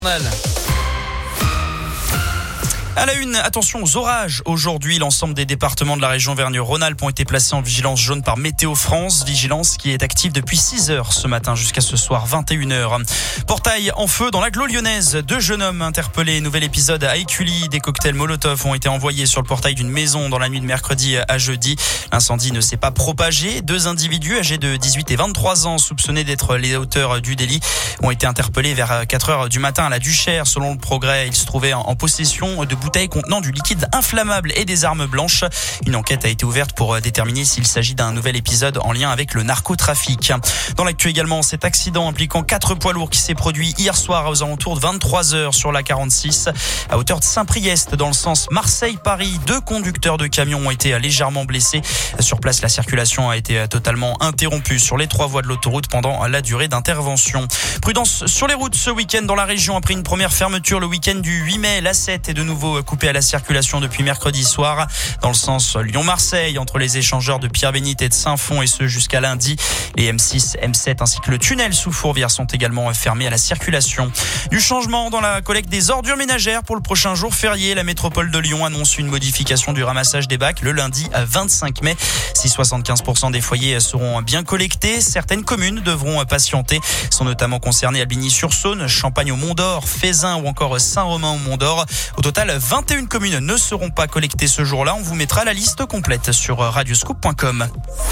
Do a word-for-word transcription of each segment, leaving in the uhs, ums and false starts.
À la une, attention aux orages. Aujourd'hui, l'ensemble des départements de la région Auvergne-Rhône-Alpes ont été placés en vigilance jaune par Météo France. Vigilance qui est active depuis six heures ce matin jusqu'à ce soir vingt et une heures. Portail en feu dans l'agglo lyonnaise. Deux jeunes hommes interpellés. Nouvel épisode à Écully. Des cocktails Molotov ont été envoyés sur le portail d'une maison dans la nuit de mercredi à jeudi. L'incendie ne s'est pas propagé. Deux individus âgés de dix-huit et vingt-trois ans soupçonnés d'être les auteurs du délit ont été interpellés vers quatre heures du matin à la Duchère. Selon le Progrès, ils se trouvaient en possession de bouteilles contenant du liquide inflammable et des armes blanches. Une enquête a été ouverte pour déterminer s'il s'agit d'un nouvel épisode en lien avec le narcotrafic. Dans l'actu également, cet accident impliquant quatre poids lourds qui s'est produit hier soir aux alentours de vingt-trois heures sur la quarante-six à hauteur de Saint-Priest dans le sens Marseille-Paris. Deux conducteurs de camions ont été légèrement blessés. Sur place, la circulation a été totalement interrompue sur les trois voies de l'autoroute pendant la durée d'intervention. Prudence sur les routes ce week-end dans la région après une première fermeture le week-end du huit mai. L'A sept est de nouveau coupé à la circulation depuis mercredi soir dans le sens Lyon-Marseille entre les échangeurs de Pierre-Bénite et de Saint-Fond et ce jusqu'à lundi. Les M six, M sept ainsi que le tunnel sous Fourvière sont également fermés à la circulation. Du changement dans la collecte des ordures ménagères pour le prochain jour férié. La métropole de Lyon annonce une modification du ramassage des bacs le lundi vingt-cinq mai. Si soixante-quinze pour cent des foyers seront bien collectés, certaines communes devront patienter. Sont notamment concernées Albigny-sur-Saône, Champagne au Mont-d'Or, Fézin ou encore Saint-Romain au Mont-d'Or. Au total, vingt et une communes ne seront pas collectées ce jour-là. On vous mettra la liste complète sur radioscoop point com.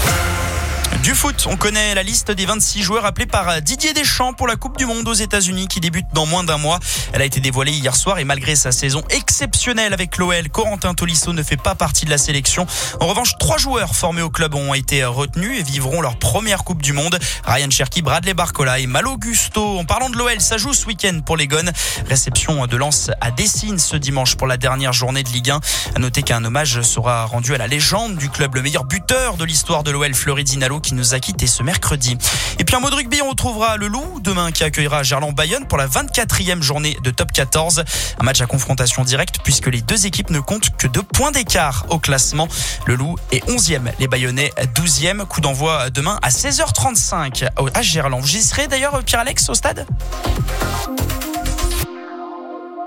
Du foot, on connaît la liste des vingt-six joueurs appelés par Didier Deschamps pour la Coupe du Monde aux États-Unis qui débute dans moins d'un mois. Elle a été dévoilée hier soir et malgré sa saison exceptionnelle avec l'O L, Corentin Tolisso ne fait pas partie de la sélection. En revanche, trois joueurs formés au club ont été retenus et vivront leur première Coupe du Monde. Ryan Cherki, Bradley Barcola et Malo Gusto. En parlant de l'O L, ça joue ce week-end pour les Gones. Réception de Lens à Dessines ce dimanche pour la dernière journée de Ligue un. À noter qu'un hommage sera rendu à la légende du club, le meilleur buteur de l'histoire de l'O L, Fleury Dinalo, qui nous a quitté ce mercredi. Et puis en mode rugby, on retrouvera le Loup demain qui accueillera Gerland-Bayonne pour la vingt-quatrième journée de top quatorze. Un match à confrontation directe puisque les deux équipes ne comptent que deux points d'écart au classement. Le Loup est onzième, les Bayonnais douzième. Coup d'envoi demain à seize heures trente-cinq à Gerland. J'y serai d'ailleurs, Pierre-Alex, au stade ?